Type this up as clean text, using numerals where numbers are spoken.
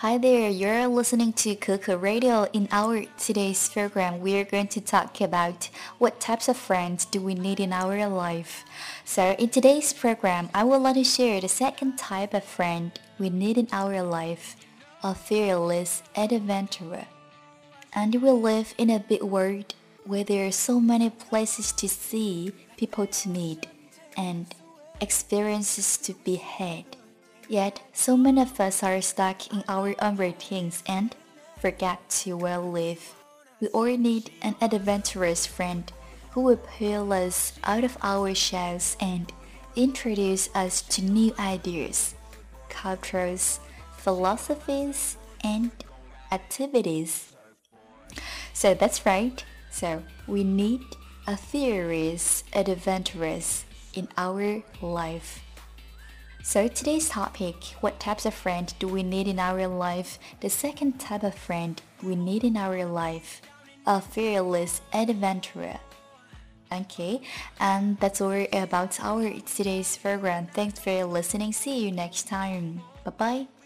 Hi there, you're listening to Coco Radio. In our today's program, we are going to talk about what types of friends do we need in our life. So in today's program, I would like to share the second type of friend we need in our life, a fearless adventurer. And we live in a big world where there are so many places to see, people to meet, and experiences to be had. Yet, so many of us are stuck in our own routines and forget to well live. We all need an adventurous friend who will pull us out of our shells and introduce us to new ideas, cultures, philosophies, and activities. So that's right. So we need a fearless adventurous in our life. So today's topic, what types of friend do we need in our life? The second type of friend we need in our life, a fearless adventurer. Okay, and that's all about our today's program. Thanks for listening. See you next time. Bye bye.